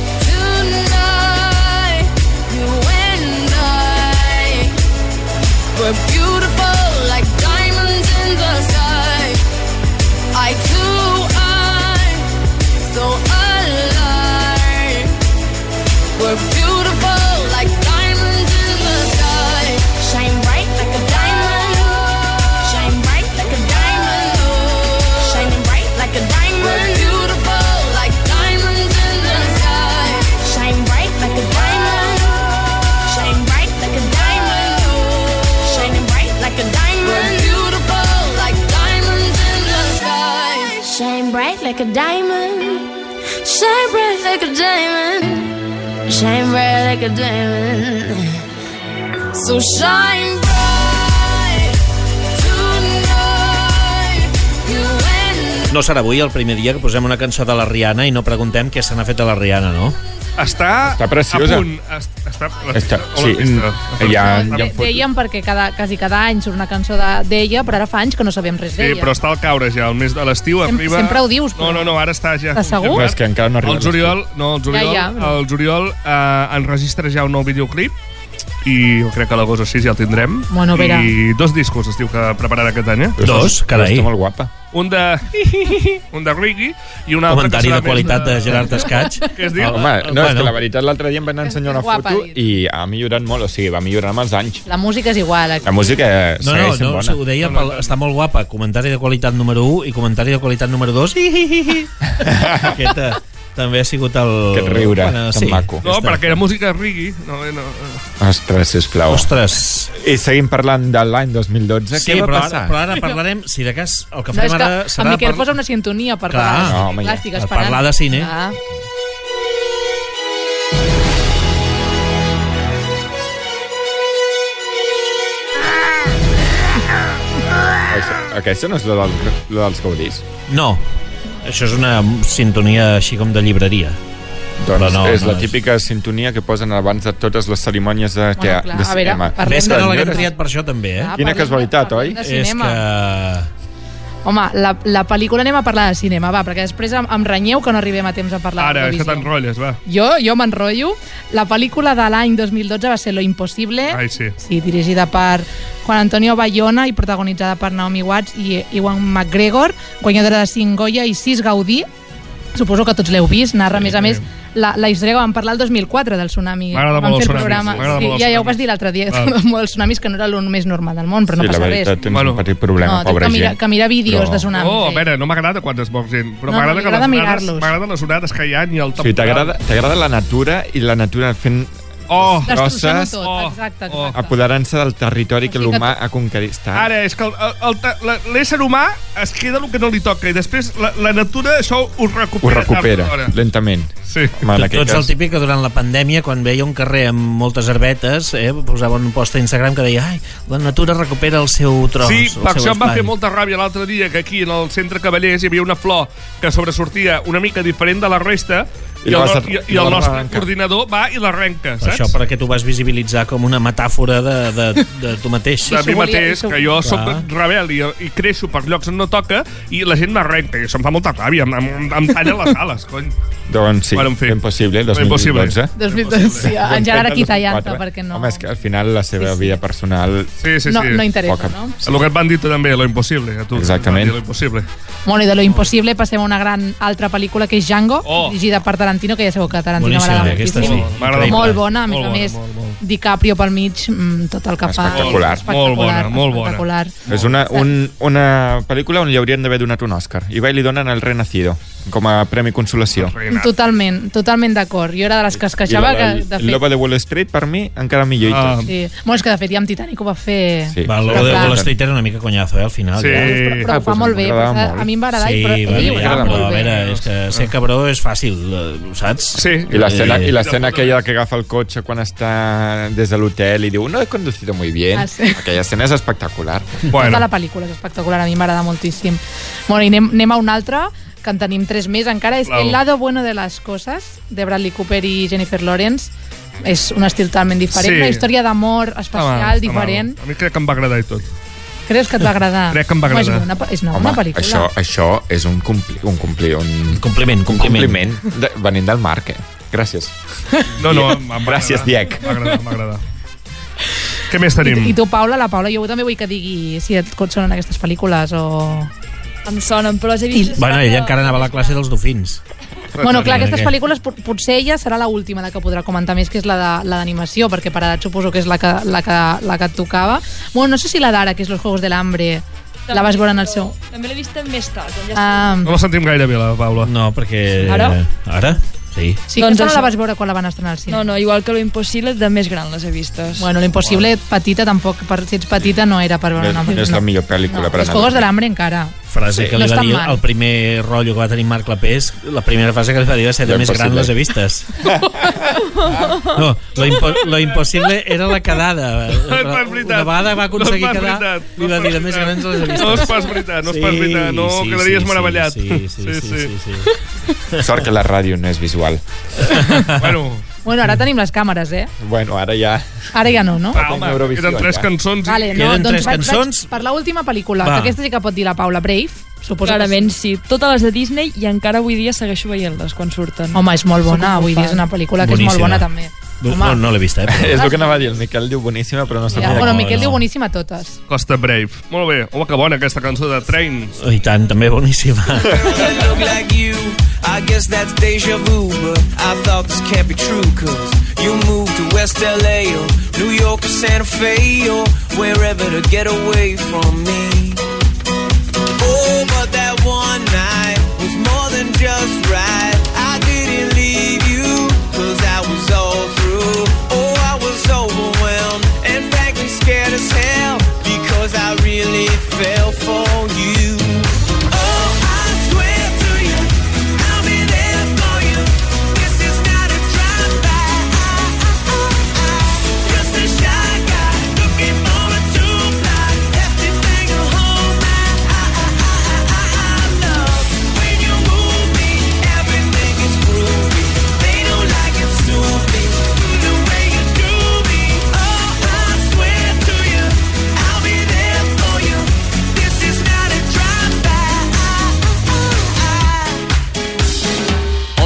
tonight. You and I, we're beautiful like diamonds in the sky. I too, I, so alive. We're beautiful like diamonds in the sky. Shine bright like a diamond. Shine bright like a diamond. Shining bright like a diamond. We're beautiful like diamonds in the sky. Shine bright like a diamond. Shine bright like a diamond. Shining bright like a diamond. We're beautiful like diamonds in the sky. Shine bright like a diamond. Shine bright like a diamond. Shine bright like a diamond. So shine bright tonight. You and No serà avui el primer dia que posem una cançó de la Rihanna i no preguntem què se n'ha fet de la Rihanna, no? Està, Està preciosa. a punt. Est- Està, Està, on sí, l'has vista? ja, ja De, em fot... dèiem perquè cada, quasi cada any surt una cançó de- d'ella, però ara fa anys que no sabem res Sí, d'ella. però està al caure ja, el mes de l'estiu Sem- arriba... sempre ho dius, No, però- no, no, ara està ja... Estàs segur? confirmat. És que encara no ha arribat El juliol, no, el juliol, Ja, ja. el juliol eh, enregistra ja un nou videoclip i jo crec que a l'agost o sis ja el tindrem. Bueno, a veure. I dos discos es diu que prepararà aquest any, eh? Dos, carai. Està molt guapa. Un de... un de reggae i un altre Comentari que serà de qualitat més de Gerard Escaig. Què es diu? Home, no, Bueno. és que la veritat l'altre dia em van ensenyar una Guapa, foto dit. i ha millorat molt, o sigui, va millorar amb els anys. La música és igual. Aquí. La música No, no, segueix sent no, bona. ho deia, pel, està molt guapa. Comentari de qualitat número u i comentari de qualitat número dos. Aquesta, també ha sigut el... Aquest riure tan sí, maco. No, perquè era música reggae. No, no. Ostres, sisplau. Ostres. I seguim parlant de l'any dos mil dotze. Sí, Què va però passar? ara, però ara parlarem, si de cas, el que No, farem és que ara serà... en Miquel par- posa una sintonia per Clar, parlar. no, home, Clar, ja. estic Per esperant. parlar de cine. Ah. Això, aquesta no és la, del, la dels Gaudís. No, això és una sintonia així com de llibreria. Doncs no, és no la típica sintonia que posen abans de totes les cerimònies de, Bueno, tea- clar, de a veure, cinema. parlem Ves de- que no l'haguem triat per això també, eh? Ah, Quina parlem- casualitat, parlem oi? de És cinema. que... Home, la, la pel·lícula anem a parlar de cinema, va, perquè després em, em renyeu que no arribem a temps a parlar Ara, de és que televisió. t'enrotlles, va. Jo, jo m'enrotllo. La pel·lícula de l'any dos mil dotze va ser Lo Impossible. Ai, sí. Sí, dirigida per Juan Antonio Bayona i protagonitzada per Naomi Watts i Ewan McGregor, guanyadora de cinc Goya i sis Gaudí. Suposo que tots l'heu vist. Narra, a més a més, la, la història que vam parlar el dos mil quatre del tsunami. M'agrada Vam molt fer els el tsunamis, programa. m'agrada Sí, molt els ja, ja ho tsunamis. vas dir l'altre dia, Ah. molt els tsunamis, que no era el més normal del món, però no Sí, la passa veritat, res. tens Bueno. un petit problema, No, pobra que mira, gent. que mira vídeos Però- de tsunamis. Oh, a eh. veure, no m'agrada quan es mor gent, però No, m'agrada no, que li agrada les onades, mirar-los. m'agraden les onades que hi ha i el O sigui, t'agrada t'agrada la natura i la natura fent Oh, Destrossant-ho grosses, tot, Oh, exacte, oh. exacte. apoderant-se del territori que O sigui que l'humà ha conquerit. Ara, és que el- el- el- la- l'ésser humà es queda el que no li toca i després la, la natura això ho Ho recupera. recupera, tard o d'hora. lentament. Sí. Home, en Tu, tu aquest ets el cas... típic que durant la pandèmia, quan veia un carrer amb moltes herbetes, eh, posava un post a Instagram que deia ai, la natura recupera el seu tros, Sí, el per seu això em va espai. fer molta ràbia l'altre dia que aquí en el centre Cavallers hi havia una flor que sobresortia una mica diferent de la resta I i, el, la vas no- a- i, i i el la nostre arrenca. coordinador va i l'arrenca, Per saps? això perquè tu vas visibilitzar com una metàfora de, de, de tu mateix. De mi s'ho volia- mateix, s'ho- que jo sóc Clar. rebel i, i creixo per llocs on no toca i la gent m'arrenca i això em fa molta ràbia, em, em, em talla les ales, cony. Doncs sí, Bueno, en fi. impossible, dos mil Impossible. dotze. dos mil dotze, sí, en Gerard aquí tallant-te, perquè no... Home, és que al final la seva Sí, sí. vida personal... Sí, sí, no, sí. no interessa, Poca. no? El que et van dir també, lo impossible. A tu, Exactament. et van dir Lo impossible. Bueno, i de Lo Impossible passem a una gran altra pel·lícula que és Django, Oh. dirigida per Tarantino, que ja sabeu que Tarantino Boníssima, m'agrada aquesta moltíssim. sí. M'agrada Molt molt. bona, a més Molt a bona, més, molt, molt. DiCaprio pel mig, mm, tot el que fa. Espectacular. Molt bona, molt bona. espectacular. És una, un, una pel·lícula on li haurien d'haver donat un Òscar. I va i li donen el Renacido, com a premi consolació. Totalment, totalment d'acord. Jo era de les que es I queixava la que, del de El fet... Lobo de Wall Street, per mi, encara millor i Ah. tot. Sí. Bueno, és que de fet ja amb Titanic ho va fer... Sí. Va, el Però logo de clar. Wall Street era una mica conyazo, eh, al final. Sí. Ja. Però, però Ah, ho fa doncs molt bé. m'agradava Però, molt. a mi em va agradar, Sí, però va, ell ho m'agrada fa però, molt a bé. veure, és que ser cabró és fàcil, eh, saps? Sí. I l'escena Eh, i l'escena aquella que agafa el cotxe quan està des de l'hotel i diu no he conducido muy bien. Ah, sí. Aquella escena és espectacular. Bueno. Tota la pel·lícula és espectacular, a mi m'agrada moltíssim. Bueno, i anem, anem a un altre, que en tenim tres més encara, és Lau. El lado bueno de las cosas, de Bradley Cooper i Jennifer Lawrence. És un estil totalment diferent, Sí. una història d'amor Està especial, mal, està diferent. mal. A mi crec que em va agradar i tot. Creus que et va agradar? Crec que em va Home, agradar. És una, és una Home, bona pel·lícula. això, això és un compli, un compli, un Compliment, un compliment. compliment de, venint del Marc, eh? Gràcies. No, no, em va Gràcies, agradar. Diec. M'ha agradat, m'ha agradat. Què més I, tenim? I tu, Paula, la Paula, jo també vull que digui si et sonen aquestes pel·lícules o... Em sonen, però les he vist... Bueno, ella encara anava a la classe dels dofins. Bueno, clar, aquestes Què? pel·lícules pot- potser ella serà la última de que podrà comentar més, que és la de- la d'animació, perquè per edat suposo que és la que, la que, la que et tocava. Bueno, no sé si la d'ara, que és Los Juegos del Hambre, la vas veure en el seu... També l'he vista més tard. quan Ja Ah, No la sentim gaire bé, la Paula. No, perquè... Ara? Ara? Sí. sí, Doncs aquesta no això. la vas veure quan la van estrenar al cine. No, no, igual que Lo Impossible, de més gran les he vistes. Bueno, lo impossible, petita, tampoc, per, si ets petita, no era per veure No, una... no és la millor pel·lícula no. per Los anar a Juegos dormir. del Hambre encara. Frase Sí. que No li va estan dir mal. el primer rotllo que va tenir Marc Clapés, la primera frase que li va dir va ser de Lo més gran impossible. les he vistes. No, lo, impo lo impossible era la quedada. No és veritat. Una vegada va aconseguir No és pas quedar, veritat. li va dir de més grans les he vistes. No és pas veritat, no és pas veritat. No, quedaries meravellat. Sí, sí, sí, sí, sí, sí, sí. Sort que la ràdio no és visual. Bueno, Bueno, ara tenim les càmeres, eh? Bueno, ara ja... Ara ja no, no? va, home, Eurovisió, queden tres ja. cançons. i- Vale, no, Queden doncs tres vaig, cançons. vaig per l'última pel·lícula, Va. que aquesta sí que pot dir la Paula, Brave. Suposo Clarament, que sí. Totes les de Disney i encara avui dia segueixo veient-les quan surten. Home, és molt Soc bona, un avui dia fan. és una pel·lícula que és molt Boníssima. bona també. Home, No, no l'he vista, eh? És el que anava a dir, el Miquel diu boníssima, però no ja, sabia... bueno, no, Miquel no. diu boníssima totes. Costa Brave. Molt bé. Home, que bona aquesta cançó de Trains. I tant, també boníssima. look like you. I guess that's deja vu, but I thought this can't be true, cause you moved to West L A or New York or Santa Fe or wherever to get away from me. Oh, but that one night was more than just right. I did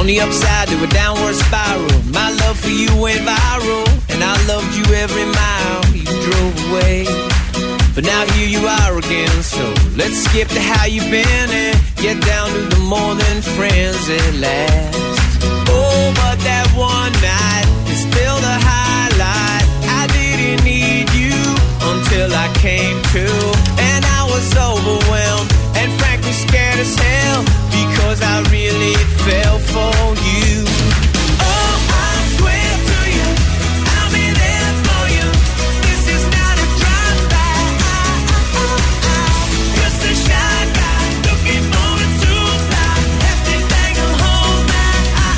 the upside to a downward spiral. My love for you went viral, and I loved you every mile you drove away. But now here you are again, so let's skip to how you've been and get down to the more than friends at last. Oh, but that one night is still the highlight. I didn't need you until I came to, and I was overwhelmed and frankly scared as hell because I really fell for you. Oh, I swear to you, I'll be there for you. This is not a drive-by. Just a shy guy looking for a two-ply. Hefty thing will hold my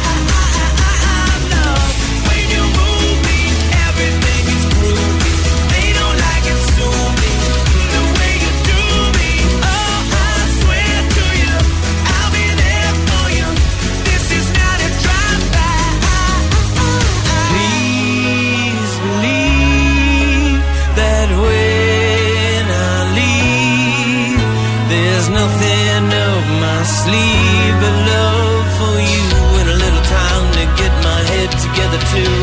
love. When you move me, everything is groovy. They don't like it, sue me the way you do me. Oh, I swear to you, I'll be there for you. This is not a drive-by. Please believe that when I leave, there's nothing up my sleeve but love for you and a little time to get my head together too.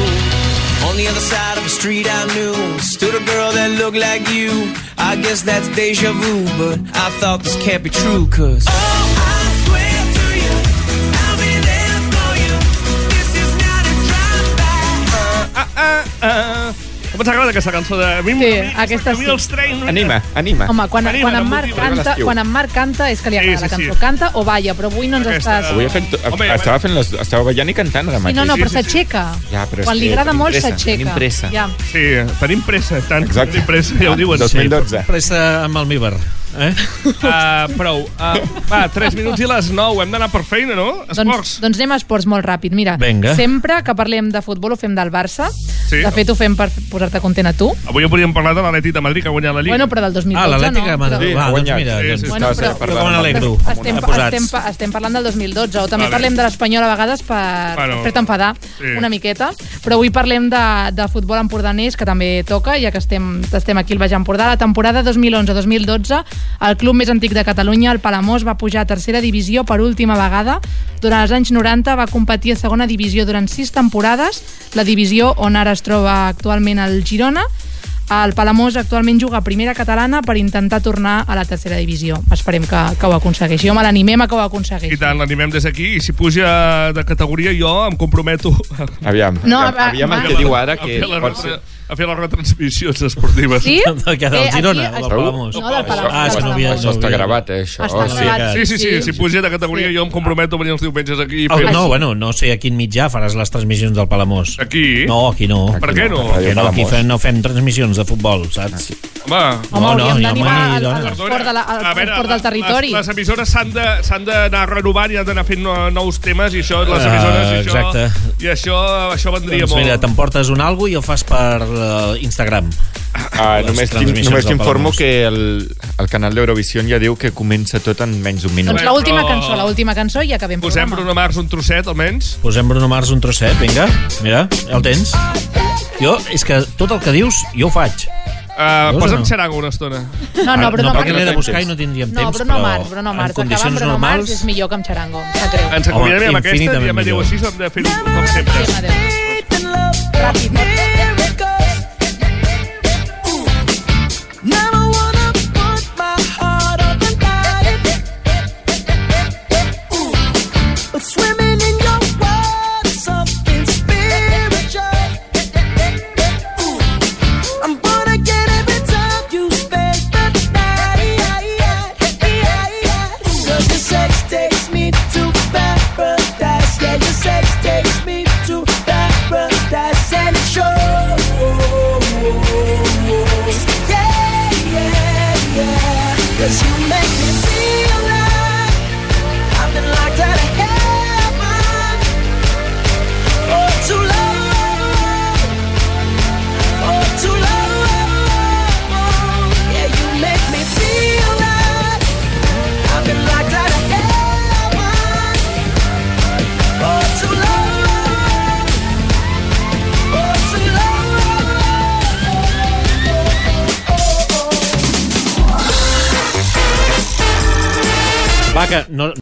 On the other side of the street I knew stood a girl that looked like you. I guess that's deja vu, but I thought this can't be true, cause oh, I swear to you, I'll be there for you. This is not a drive-by. Ah, ah, ah. Com t'agrada aquesta cançó de... A mi, Sí, a mi, aquesta a mi sí. els trens... Anima, anima. Home, quan, Anima, quan, en em Marc motiva. canta, l'estiu. quan en Marc canta és que li Sí, agrada sí, la sí. cançó. Canta o balla, però avui no ens Aquesta- estàs... Avui ha fet, Home, estava fent les, estava ballant i cantant ara Sí, mateix. no, no, sí, però sí, sí. s'aixeca. Ja, però és Quan li que agrada tenim molt pressa, s'aixeca. tenim pressa. Ja. Sí, tenim pressa, tant. Exacte. Tenim pressa, ja ho diuen. dos mil dotze. Pressa amb almíbar. Eh? Uh, prou. Uh, va, tres minuts i les nou. Hem d'anar per feina, no? Esports. Doncs, doncs anem a esports molt ràpid. Mira, Vinga. sempre que parlem de futbol ho fem del Barça. Sí. De fet, ho fem per posar-te content a tu. Avui podríem parlar de l'Atlètic de Madrid, que ha guanyat la Lliga. Bueno, però del dos mil dotze Ah, l'Atlètic de no. Madrid. Sí, Va, ha doncs guanyat. mira, Sí, doncs, sí, Bueno, Estava però- parlant Jo me amb- n'alegro. Estem, Posats. estem, estem parlant del dos mil dotze, o també Vale. parlem de l'Espanyol a vegades per, Bueno, per fer-te enfadar sí. una miqueta, però avui parlem de, de futbol empordanès, que també toca, ja que estem, estem aquí al Baix Empordà. La temporada dos mil onze dos mil dotze, el club més antic de Catalunya, el Palamós, va pujar a tercera divisió per última vegada. Durant els anys noranta va competir a segona divisió durant sis temporades, la divisió on ara es troba actualment el Girona. El Palamós actualment juga a primera catalana per intentar tornar a la tercera divisió. Esperem que, que ho aconsegueixi. Home, l'animem a que ho aconsegueixi. I tant, l'animem des d'aquí. I si puja de categoria, jo em comprometo Aviam, No, aviam, a- aviam a- el que diu ara, a que fer la, pot ser... a fer les retransmissions esportives. Sí? Del que del Eh, Girona aquí o del es- Palamós? No, del Palamós. Ah, és que no havia... Això està gravat, eh, això. Està Sí. gravat. Sí, sí, sí, Sí. si puja de categoria jo em comprometo a venir els diumenges aquí. i Oh, fer- no, bueno, no sé a quin mitjà faràs les transmissions del Palamós. Aquí? No, aquí no. Per què no? Perquè no, aquí fem, no fem transmissions de futbol, saps? Home, Home, No, no, hauríem jo d'animar mai al, dona. al l'esport de la, al, a veure, l'esport del territori. Les, les emissores s'han de- s'han d'anar renovant i han d'anar fent no- nous temes i això, les Ah, emissores, i això, exacte. i això, això vendria Doncs molt. mira, t'emportes un algo i ho fas per uh, Instagram. Ah, Les només t'in- transmissions només del t'informo Palamós. que el, el canal d'Eurovisió ja diu que comença tot en menys d'un minut. Doncs l'última Però- cançó, l'última cançó i acabem Posem programa. Bruno Mars un trosset, almenys. Posem Bruno Mars un trosset, vinga. Mira, ja el tens. Jo, és que tot el que dius, jo ho faig. Uh, Veus o Posa'm no? Xarango una estona. No, no, Bruno no, perquè Mars. l'he de buscar i no tindríem No, temps, Bruno però Mars, Bruno en Mars. Acabar amb condicions Bruno normals... Mars és millor que amb Xarango. Em sap greu. Ens acomiadem amb Home, aquesta i infinitament diem adéu millor. així, hem de fer-ho com sempre. Adéu, adéu. Ràpid. Never wanna put my heart up and hide it. But swimming in your world is something spiritual. I'm born again every time you spend the night. Cause your sex takes me to paradise. Yeah, your sex takes me to paradise. And it shows. Yeah, yeah, yeah. Cause you make me feel like I've been locked out of heaven for too long, for too long. Yeah, you make me feel like I've been locked out of heaven for too long, for too long. Va, que no,